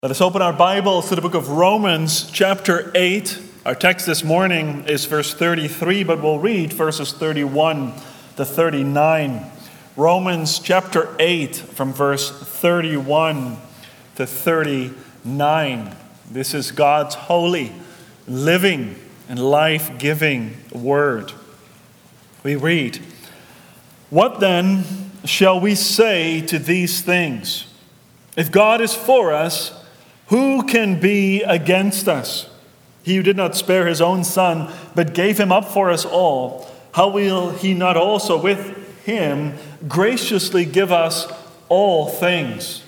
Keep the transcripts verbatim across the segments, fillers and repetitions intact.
Let us open our Bibles to the book of Romans, chapter eight. Our text this morning is verse thirty-three, but we'll read verses thirty-one to thirty-nine. Romans chapter eight, from verse thirty-one to thirty-nine. This is God's holy, living, and life-giving word. We read, "What then shall we say to these things? If God is for us, who can be against us? He who did not spare his own son, but gave him up for us all, how will he not also with him graciously give us all things?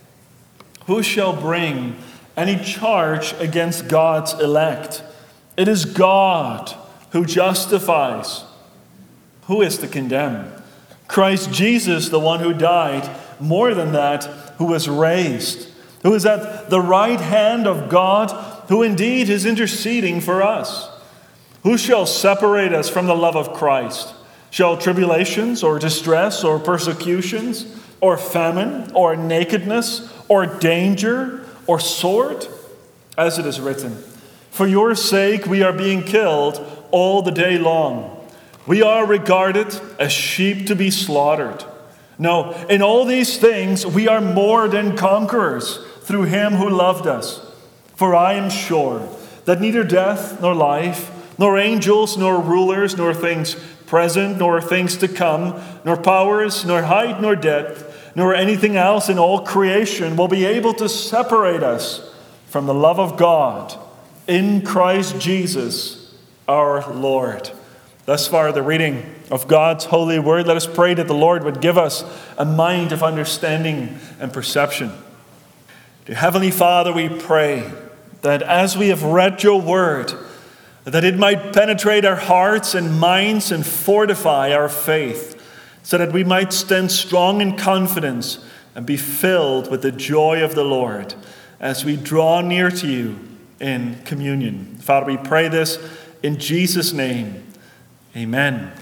Who shall bring any charge against God's elect? It is God who justifies. Who is to condemn? Christ Jesus, the one who died, more than that, who was raised, who is at the right hand of God, who indeed is interceding for us. Who shall separate us from the love of Christ? Shall tribulations or distress or persecutions or famine or nakedness or danger or sword? As it is written, for your sake we are being killed all the day long. We are regarded as sheep to be slaughtered. No, in all these things we are more than conquerors through him who loved us. For I am sure that neither death nor life, nor angels nor rulers, nor things present nor things to come, nor powers, nor height nor depth, nor anything else in all creation will be able to separate us from the love of God in Christ Jesus our Lord." Thus far, the reading of God's holy word. Let us pray that the Lord would give us a mind of understanding and perception. Dear Heavenly Father, we pray that as we have read your word, that it might penetrate our hearts and minds and fortify our faith, so that we might stand strong in confidence and be filled with the joy of the Lord as we draw near to you in communion. Father, we pray this in Jesus' name. Amen.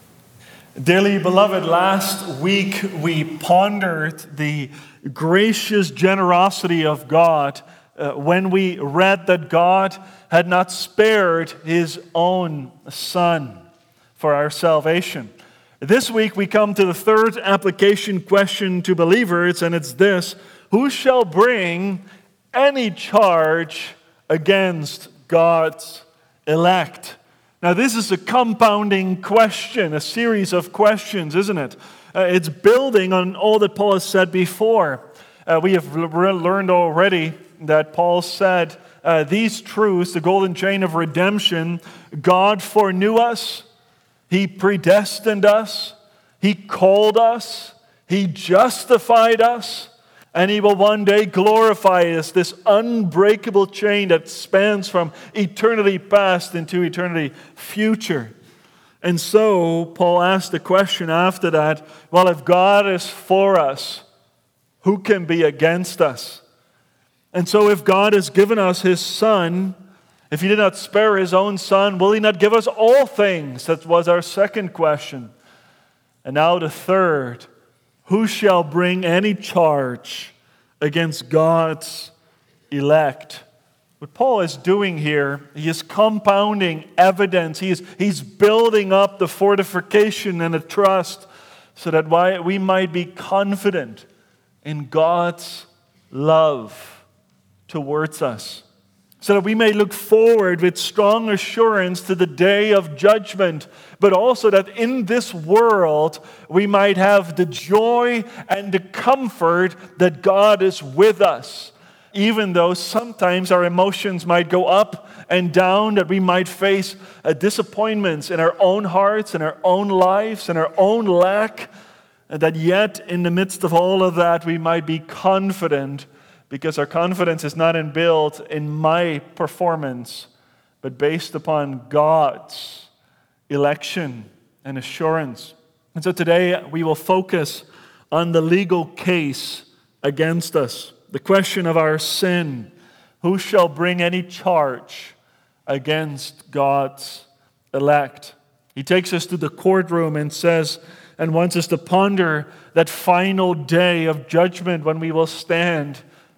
Dearly beloved, last week we pondered the gracious generosity of God uh, when we read that God had not spared his own Son for our salvation. This week we come to the third application question to believers, and it's this: who shall bring any charge against God's elect? Now, this is a compounding question, a series of questions, isn't it? Uh, it's building on all that Paul has said before. Uh, we have l- learned already that Paul said uh, these truths, the golden chain of redemption: God foreknew us, he predestined us, he called us, he justified us, and he will one day glorify us, this unbreakable chain that spans from eternity past into eternity future. And so, Paul asked the question after that, well, if God is for us, who can be against us? And so if God has given us his Son, if he did not spare his own Son, will he not give us all things? That was our second question. And now the third: who shall bring any charge against God's elect? What Paul is doing here, he is compounding evidence. He is, he's building up the fortification and the trust so that we might be confident in God's love towards us, so that we may look forward with strong assurance to the day of judgment, but also that in this world we might have the joy and the comfort that God is with us, even though sometimes our emotions might go up and down, that we might face uh, disappointments in our own hearts, in our own lives, in our own lack, and that yet in the midst of all of that we might be confident, because our confidence is not in built in my performance, but based upon God's election and assurance. And so today we will focus on the legal case against us, the question of our sin. Who shall bring any charge against God's elect? He takes us to the courtroom and says, and wants us to ponder that final day of judgment when we will stand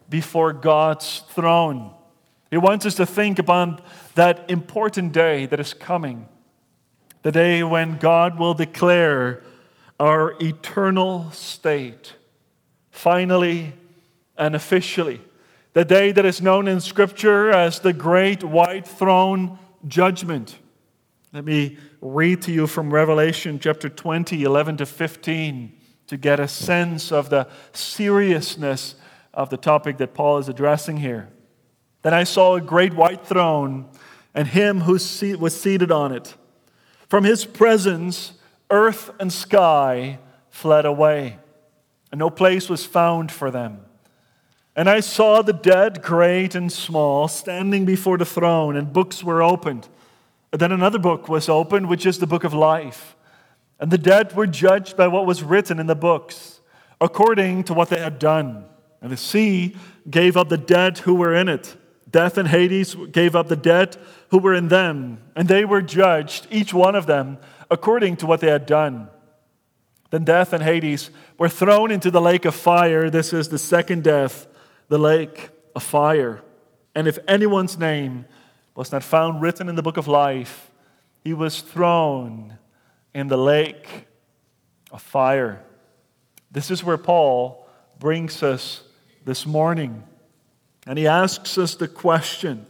before God's throne. He wants us to think upon that important day that is coming, the day when God will declare our eternal state, finally and officially. The day that is known in Scripture as the Great White Throne Judgment. Let me read to you from Revelation chapter twenty, eleven to fifteen, to get a sense of the seriousness of the topic that Paul is addressing here. Then I saw a great white throne, and him who was seated on it. From his presence, earth and sky fled away, and no place was found for them. And I saw the dead, great and small, standing before the throne, and books were opened. And then another book was opened, which is the book of life. And the dead were judged by what was written in the books, according to what they had done. And the sea gave up the dead who were in it. Death and Hades gave up the dead who were in them. And they were judged, each one of them, according to what they had done. Then death and Hades were thrown into the lake of fire. This is the second death, the lake of fire. And if anyone's name was not found written in the book of life, he was thrown in the lake of fire. This is where Paul brings us this morning. And he asks us the question,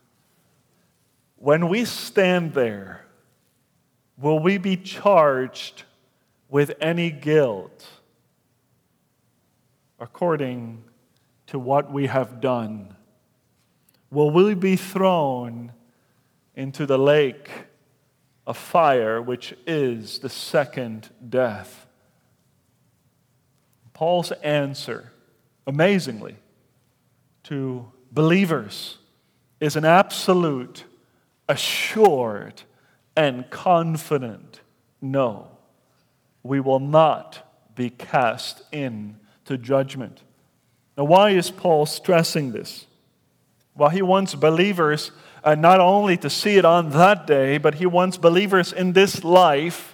when we stand there, will we be charged with any guilt according to what we have done? Will we be thrown into the lake of fire, which is the second death? Paul's answer, amazingly, to believers is an absolute, assured, and confident no. We will not be cast into judgment. Now, why is Paul stressing this? Well, he wants believers uh, not only to see it on that day, but he wants believers in this life.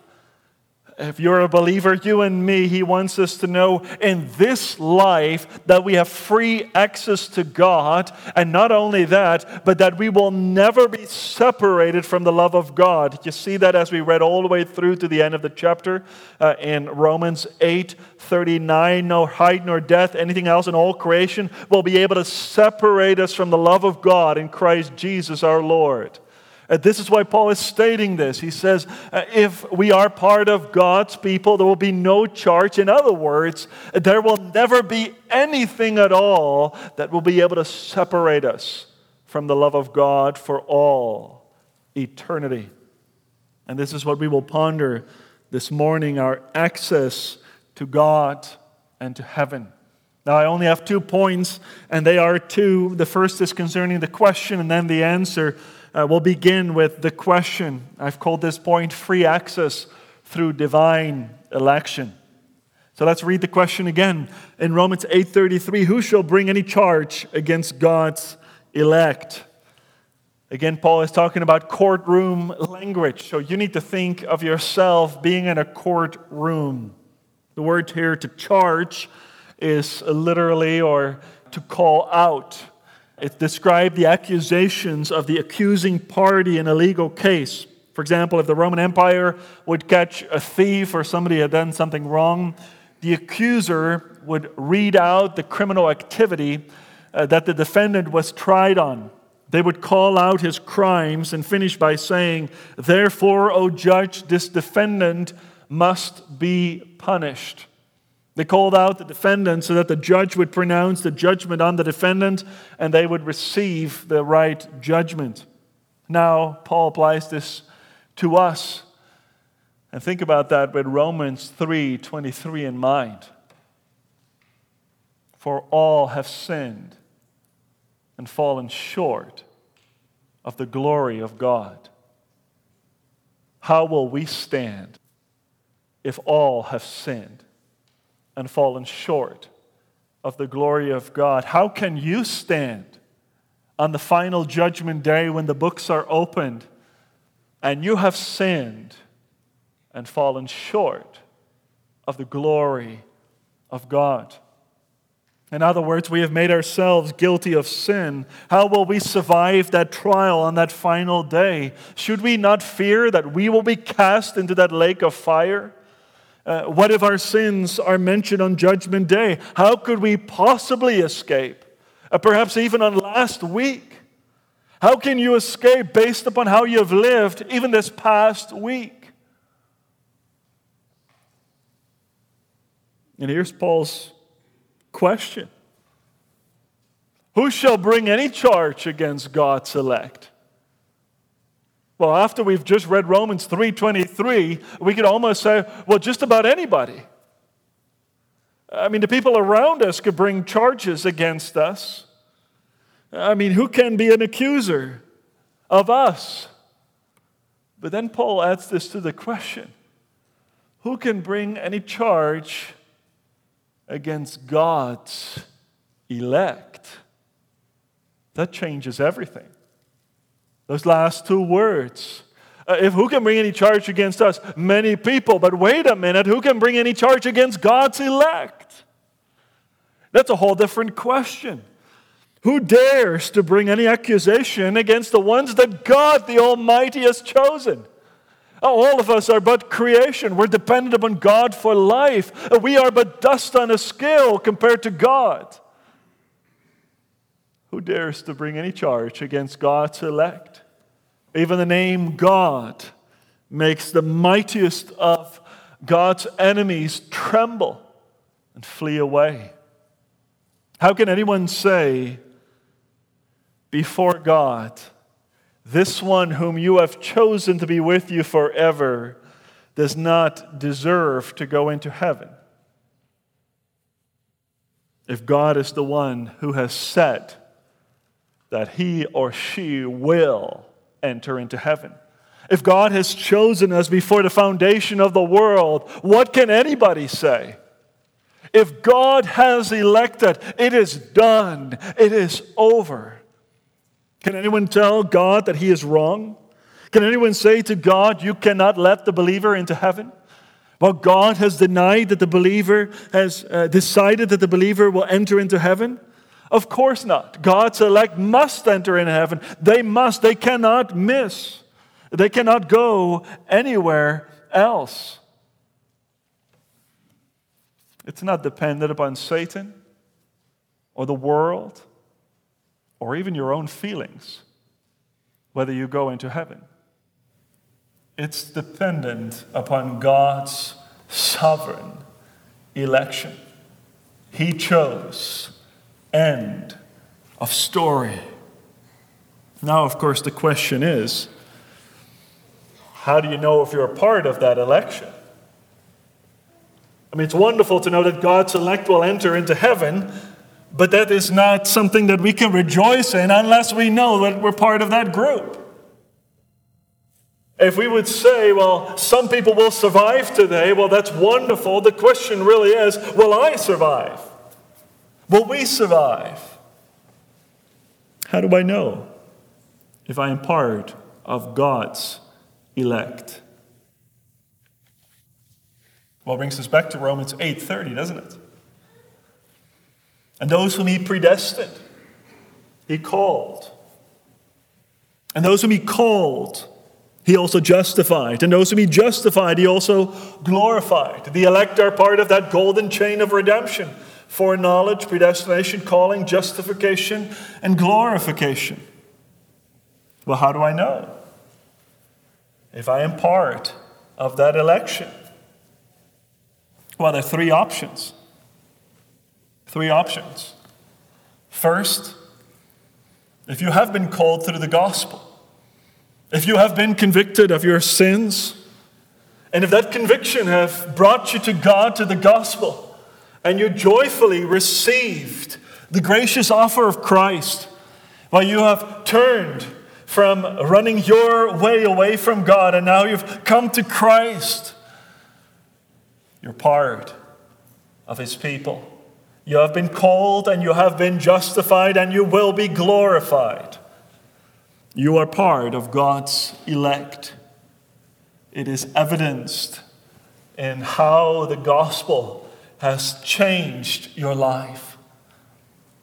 If you're a believer, you and me, he wants us to know in this life that we have free access to God. And not only that, but that we will never be separated from the love of God. You see that as we read all the way through to the end of the chapter uh, in Romans eight thirty-nine. No height nor depth, anything else in all creation will be able to separate us from the love of God in Christ Jesus our Lord. Uh, this is why Paul is stating this. He says, uh, if we are part of God's people, there will be no charge. In other words, there will never be anything at all that will be able to separate us from the love of God for all eternity. And this is what we will ponder this morning, our access to God and to heaven. Now, I only have two points, and they are two. The first is concerning the question, and then the answer. Uh, we'll begin with the question. I've called this point free access through divine election. So let's read the question again. In Romans eight thirty-three, who shall bring any charge against God's elect? Again, Paul is talking about courtroom language. So you need to think of yourself being in a courtroom. The word here to charge is literally or to call out. It described the accusations of the accusing party in a legal case. For example, if the Roman Empire would catch a thief or somebody had done something wrong, the accuser would read out the criminal activity uh, that the defendant was tried on. They would call out his crimes and finish by saying, "Therefore, O judge, this defendant must be punished." They called out the defendant so that the judge would pronounce the judgment on the defendant and they would receive the right judgment. Now, Paul applies this to us. And think about that with Romans three twenty-three in mind. For all have sinned and fallen short of the glory of God. How will we stand if all have sinned and fallen short of the glory of God? How can you stand on the final judgment day when the books are opened and you have sinned and fallen short of the glory of God? In other words, we have made ourselves guilty of sin. How will we survive that trial on that final day? Should we not fear that we will be cast into that lake of fire? Uh, what if our sins are mentioned on Judgment Day? How could we possibly escape? Uh, perhaps even on last week. How can you escape based upon how you have lived even this past week? And here's Paul's question. Who shall bring any charge against God's elect? Well, after we've just read Romans three twenty-three, we could almost say, well, just about anybody. I mean, the people around us could bring charges against us. I mean, who can be an accuser of us? But then Paul adds this to the question. Who can bring any charge against God's elect? That changes everything. Those last two words. Uh, if who can bring any charge against us? Many people. But wait a minute, who can bring any charge against God's elect? That's a whole different question. Who dares to bring any accusation against the ones that God the Almighty has chosen? All of us are but creation. We're dependent upon God for life. We are but dust on a scale compared to God. Who dares to bring any charge against God's elect? Even the name God makes the mightiest of God's enemies tremble and flee away. How can anyone say before God, this one whom you have chosen to be with you forever does not deserve to go into heaven? If God is the one who has said that he or she will enter into heaven, if God has chosen us before the foundation of the world, what can anybody say? If God has elected, it is done. It is over. Can anyone tell God that he is wrong? Can anyone say to God, you cannot let the believer into heaven? Well, God has denied that the believer has uh, decided that the believer will enter into heaven? Of course not. God's elect must enter into heaven. They must. They cannot miss. They cannot go anywhere else. It's not dependent upon Satan or the world or even your own feelings whether you go into heaven. It's dependent upon God's sovereign election. He chose. End of story. Now, of course, the question is, how do you know if you're a part of that election? I mean, it's wonderful to know that God's elect will enter into heaven, but that is not something that we can rejoice in unless we know that we're part of that group. If we would say, well, some people will survive today, well, that's wonderful. The question really is, will I survive? Will we survive? How do I know if I am part of God's elect? Well, it brings us back to Romans eight thirty, doesn't it? And those whom he predestined, he called. And those whom he called, he also justified. And those whom he justified, he also glorified. The elect are part of that golden chain of redemption. Foreknowledge, predestination, calling, justification, and glorification. Well, how do I know if I am part of that election? Well, there are three options. Three options. First, if you have been called through the gospel, if you have been convicted of your sins, and if that conviction have brought you to God, to the gospel, and you joyfully received the gracious offer of Christ, while you have turned from running your way away from God, and now you've come to Christ, you're part of his people. You have been called and you have been justified and you will be glorified. You are part of God's elect. It is evidenced in how the gospel has changed your life.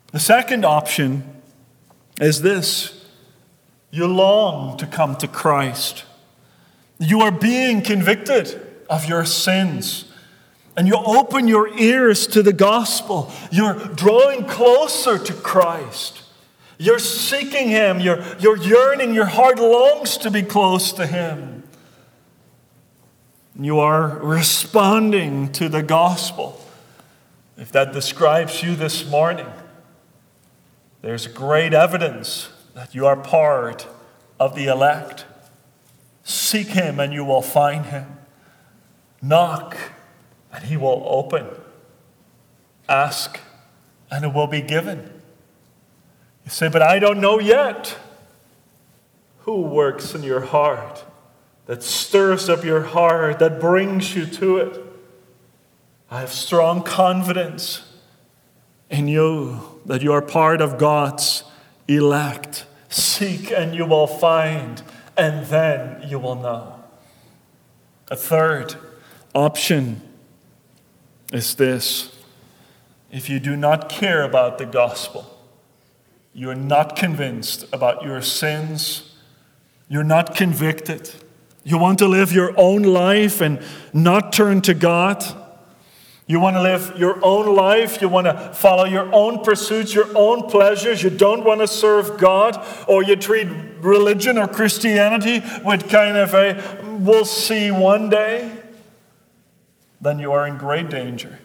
The second option is this: you long to come to Christ. You are being convicted of your sins, and you open your ears to the gospel. You're drawing closer to Christ. You're seeking Him. You're, you're yearning. Your heart longs to be close to Him. You are responding to the gospel. If that describes you this morning, there's great evidence that you are part of the elect. Seek Him and you will find Him. Knock and He will open. Ask and it will be given. You say, but I don't know yet. Who works in your heart, that stirs up your heart, that brings you to it? I have strong confidence in you that you are part of God's elect. Seek and you will find, and then you will know. A third option is this: if you do not care about the gospel, you are not convinced about your sins, you're not convicted, you want to live your own life and not turn to God, you want to live your own life, you want to follow your own pursuits, your own pleasures, you don't want to serve God, or you treat religion or Christianity with kind of a we'll see one day, then you are in great danger.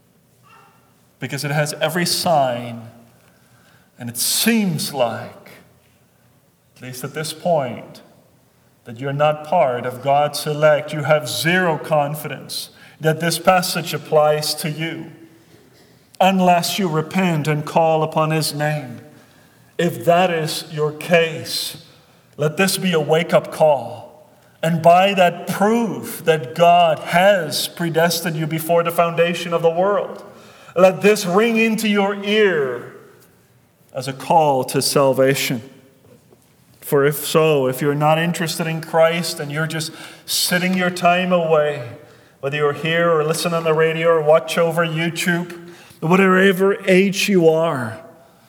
Because it has every sign, and it seems like, at least at this point, that you're not part of God's elect. You have zero confidence that this passage applies to you, unless you repent and call upon His name. If that is your case, let this be a wake-up call. And by that, prove that God has predestined you before the foundation of the world. Let this ring into your ear as a call to salvation. For if so, if you're not interested in Christ and you're just sitting your time away, whether you're here or listen on the radio or watch over YouTube, whatever age you are,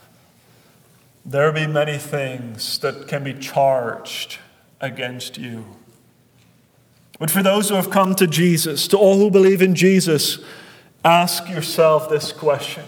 there will be many things that can be charged against you. But for those who have come to Jesus, to all who believe in Jesus, ask yourself this question: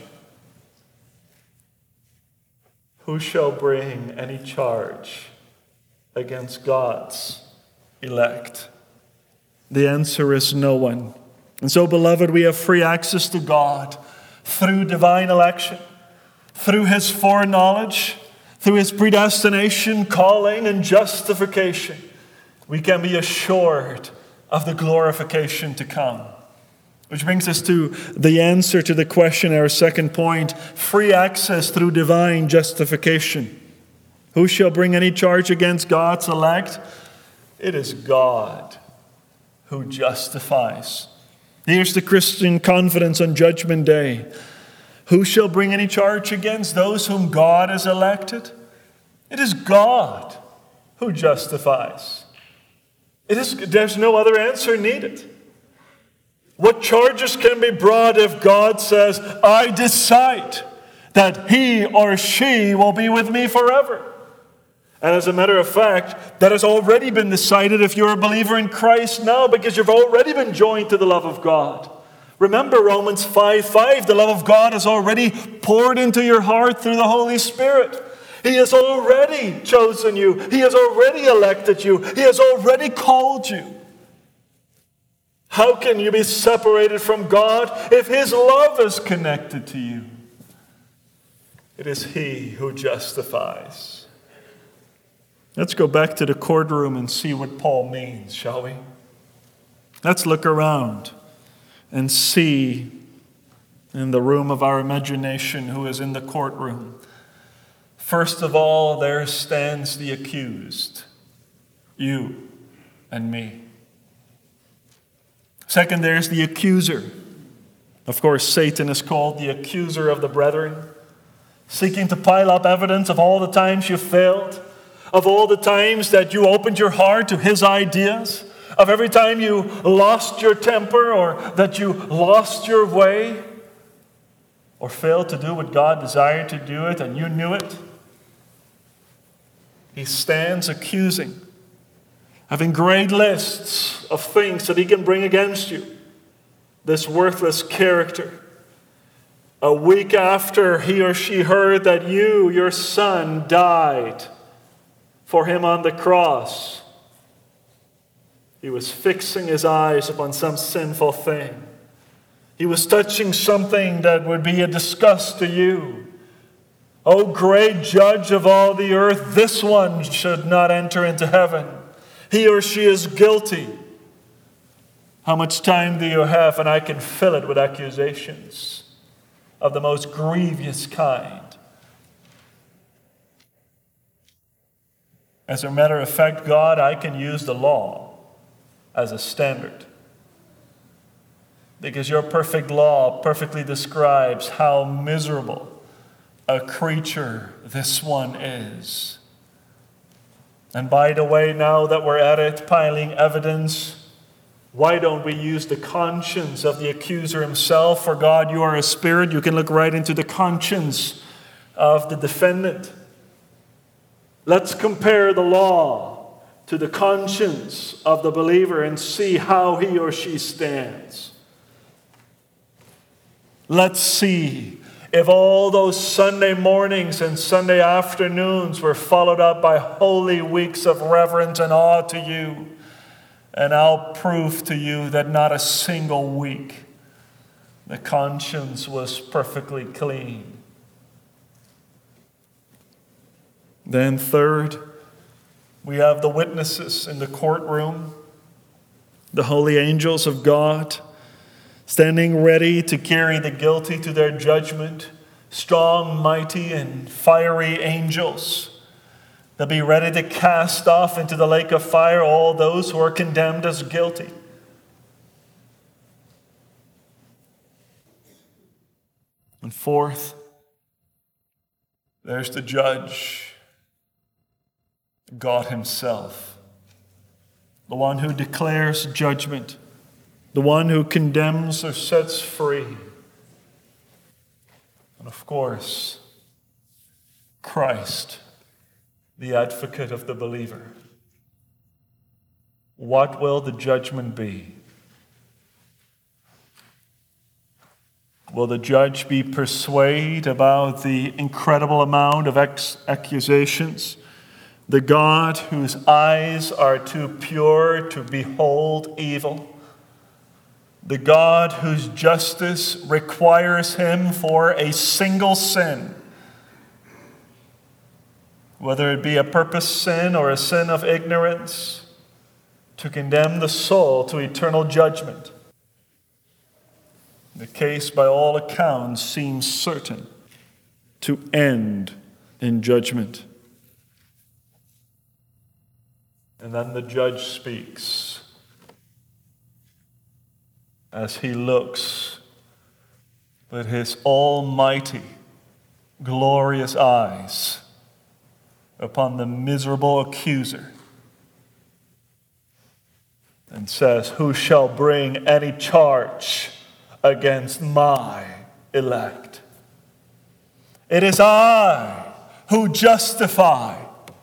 who shall bring any charge against God's elect? The answer is no one. And so, beloved, we have free access to God through divine election, through His foreknowledge, through His predestination, calling, and justification. We can be assured of the glorification to come. Which brings us to the answer to the question, our second point: free access through divine justification. Who shall bring any charge against God's elect? It is God who justifies. Here's the Christian confidence on Judgment Day. Who shall bring any charge against those whom God has elected? It is God who justifies. It is, there's no other answer needed. What charges can be brought if God says, I decide that he or she will be with me forever? And as a matter of fact, that has already been decided if you're a believer in Christ now, because you've already been joined to the love of God. Remember Romans five five, the love of God is already poured into your heart through the Holy Spirit. He has already chosen you. He has already elected you. He has already called you. How can you be separated from God if His love is connected to you? It is He who justifies. Let's go back to the courtroom and see what Paul means, shall we? Let's look around and see in the room of our imagination who is in the courtroom. First of all, there stands the accused, you and me. Second, there's the accuser. Of course, Satan is called the accuser of the brethren, seeking to pile up evidence of all the times you failed, of all the times that you opened your heart to his ideas, of every time you lost your temper or that you lost your way. or failed to do what God desired to do it, and you knew it, he stands accusing, having great lists of things that he can bring against you, this worthless character. A week after he or she heard that you, your son, died for him on the cross, he was fixing his eyes upon some sinful thing. He was touching something that would be a disgust to you. O great judge of all the earth, this one should not enter into heaven. He or she is guilty. How much time do you have? And I can fill it with accusations of the most grievous kind. As a matter of fact, God, I can use the law as a standard, because your perfect law perfectly describes how miserable a creature this one is. And by the way, now that we're at it, piling evidence, why don't we use the conscience of the accuser himself? For God, you are a spirit. You can look right into the conscience of the defendant. Let's compare the law to the conscience of the believer and see how he or she stands. Let's see if all those Sunday mornings and Sunday afternoons were followed up by holy weeks of reverence and awe to you. And I'll prove to you that not a single week the conscience was perfectly clean. Then third, we have the witnesses in the courtroom, the holy angels of God, standing ready to carry the guilty to their judgment, strong, mighty, and fiery angels. They'll be ready to cast off into the lake of fire all those who are condemned as guilty. And fourth, there's the judge, God himself, the one who declares judgment, the one who condemns or sets free. And of course, Christ, the advocate of the believer. What will the judgment be? Will the judge be persuaded about the incredible amount of ex- accusations? The God whose eyes are too pure to behold evil? The God whose justice requires him for a single sin, whether it be a purpose sin or a sin of ignorance, to condemn the soul to eternal judgment. The case, by all accounts, seems certain to end in judgment. And then the judge speaks as he looks with his almighty, glorious eyes upon the miserable accuser and says, "Who shall bring any charge against my elect? It is I who justify."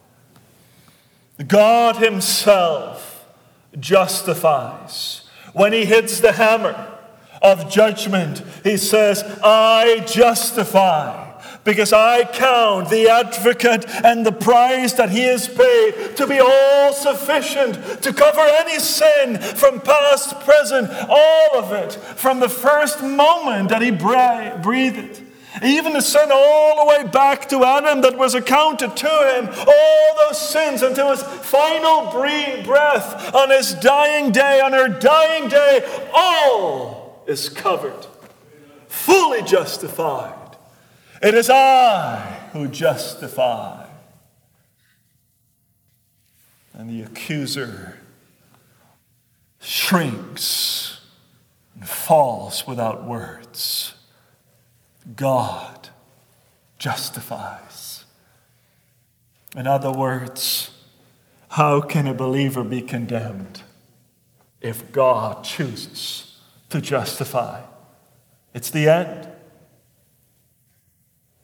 God himself justifies. When he hits the hammer of judgment, he says, "I justify," because I count the advocate and the price that he has paid to be all sufficient to cover any sin from past, present, all of it, from the first moment that he breathed. Even the sin all the way back to Adam that was accounted to him, all those sins until his final breath on his dying day, on her dying day, all is covered, fully justified. It is I who justify. And the accuser shrinks and falls without words. God justifies. In other words, how can a believer be condemned if God chooses to justify? It's the end.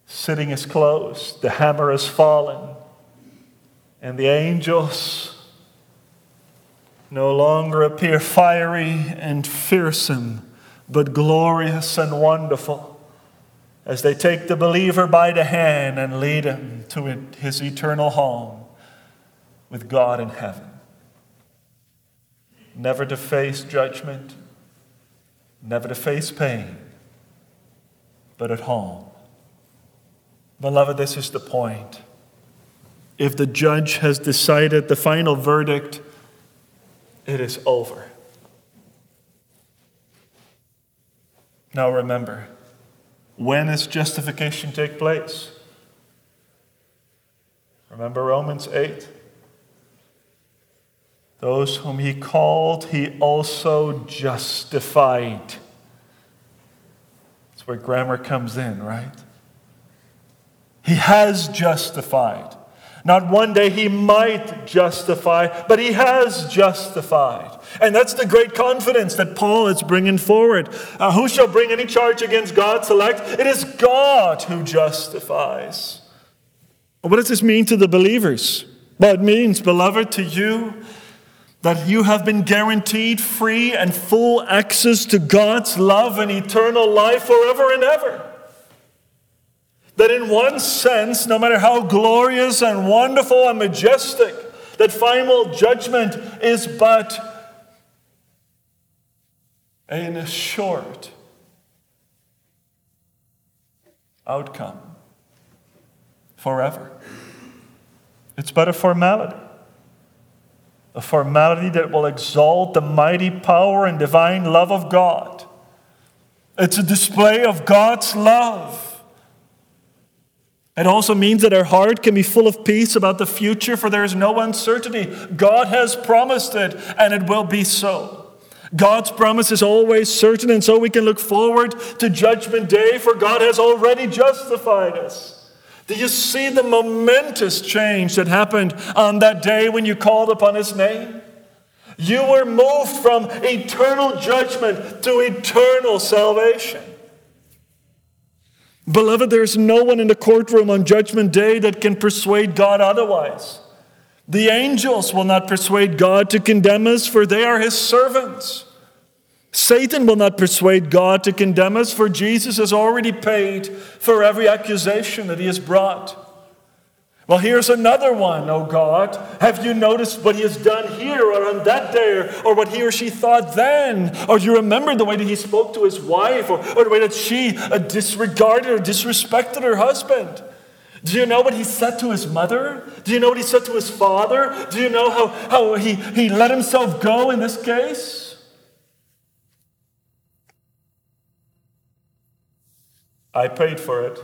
Sitting is closed, the hammer has fallen, and the angels no longer appear fiery and fearsome, but glorious and wonderful, as they take the believer by the hand and lead him to his eternal home with God in heaven. Never to face judgment, never to face pain, but at home. Beloved, this is the point. If the judge has decided the final verdict, it is over. Now remember, when does justification take place? Remember Romans eight? Those whom he called, he also justified. That's where grammar comes in, right? He has justified. Not one day he might justify, but he has justified. And that's the great confidence that Paul is bringing forward. Uh, who shall bring any charge against God's elect? It is God who justifies. What does this mean to the believers? Well, it means, beloved, to you, that you have been guaranteed free and full access to God's love and eternal life forever and ever. That in one sense, no matter how glorious and wonderful and majestic, that final judgment is but an assured outcome forever. It's but a formality. A formality that will exalt the mighty power and divine love of God. It's a display of God's love. It also means that our heart can be full of peace about the future, for there is no uncertainty. God has promised it, and it will be so. God's promise is always certain, and so we can look forward to Judgment Day, for God has already justified us. Do you see the momentous change that happened on that day when you called upon His name? You were moved from eternal judgment to eternal salvation. Beloved, there's no one in the courtroom on Judgment Day that can persuade God otherwise. The angels will not persuade God to condemn us, for they are His servants. Satan will not persuade God to condemn us, for Jesus has already paid for every accusation that He has brought. Well, here's another one, oh God. Have you noticed what He has done here or on that day, or what he or she thought then? Or do you remember the way that He spoke to His wife, or, or the way that she uh, disregarded or disrespected her husband? Do you know what He said to His mother? Do you know what He said to His father? Do you know how, how he, he let Himself go in this case? I paid for it.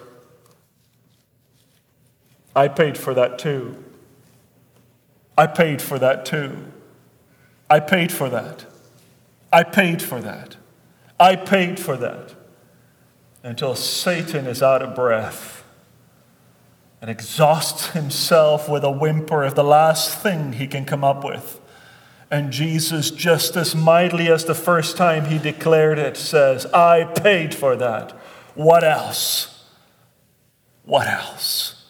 I paid for that too. I paid for that too. I paid for that. I paid for that. I paid for that. Until Satan is out of breath and exhausts himself with a whimper of the last thing he can come up with. And Jesus, just as mightily as the first time He declared it, says, I paid for that. What else? What else?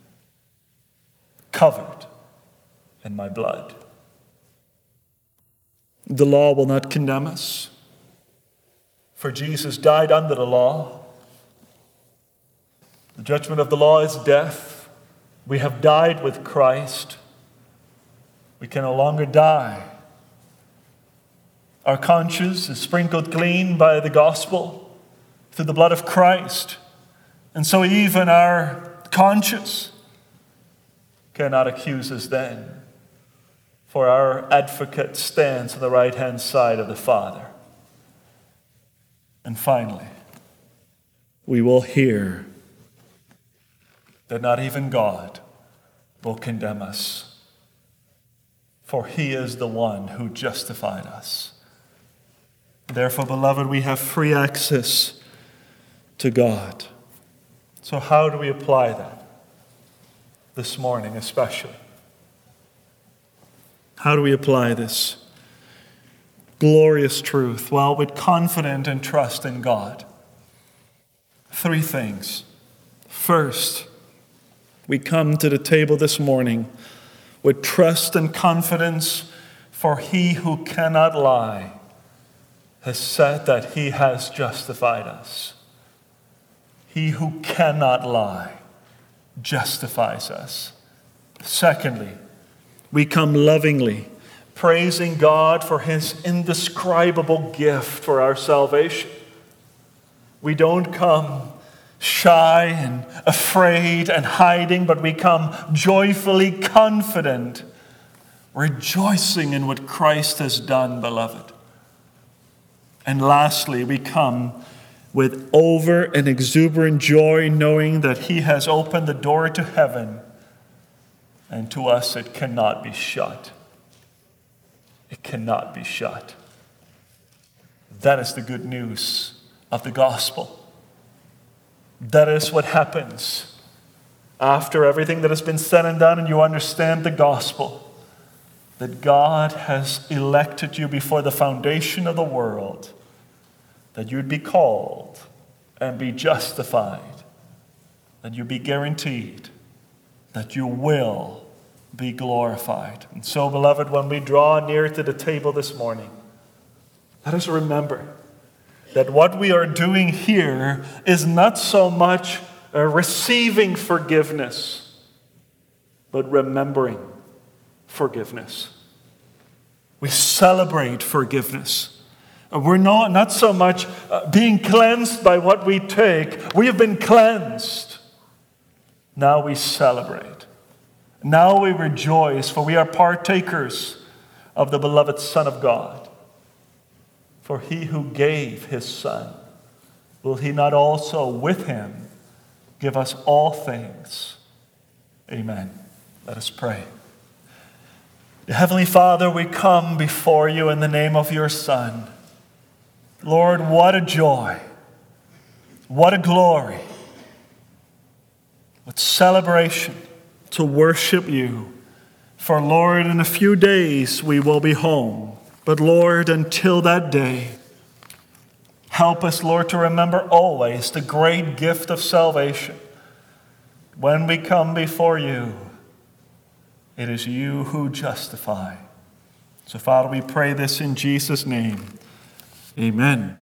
Covered in my blood. The law will not condemn us, for Jesus died under the law. The judgment of the law is death. We have died with Christ. We can no longer die. Our conscience is sprinkled clean by the gospel through the blood of Christ. And so even our conscience cannot accuse us then, for our advocate stands on the right-hand side of the Father. And finally, we will hear that not even God will condemn us, for He is the one who justified us. Therefore, beloved, we have free access to God. So how do we apply that this morning especially? How do we apply this glorious truth? Well, with confidence and trust in God. Three things. First, we come to the table this morning with trust and confidence, for he who cannot lie has said that he has justified us. He who cannot lie justifies us. Secondly, we come lovingly, praising God for his indescribable gift for our salvation. We don't come shy and afraid and hiding, but we come joyfully confident, rejoicing in what Christ has done, beloved. And lastly, we come with over and exuberant joy, knowing that he has opened the door to heaven, and to us it cannot be shut. It cannot be shut. That is the good news of the gospel. That is what happens after everything that has been said and done, and you understand the gospel, that God has elected you before the foundation of the world, that you'd be called and be justified, that you be guaranteed, that you will be glorified. And so, beloved, when we draw near to the table this morning, let us remember that what we are doing here is not so much uh, receiving forgiveness, but remembering forgiveness. We celebrate forgiveness. Uh, we're not, not so much uh, being cleansed by what we take. We have been cleansed. Now we celebrate. Now we rejoice, for we are partakers of the beloved Son of God. For he who gave his Son, will he not also with him give us all things? Amen. Let us pray. Heavenly Father, we come before you in the name of your Son. Lord, what a joy. What a glory. What celebration to worship you. For Lord, in a few days we will be home. But Lord, until that day, help us, Lord, to remember always the great gift of salvation. When we come before you, it is you who justify. So, Father, we pray this in Jesus' name. Amen.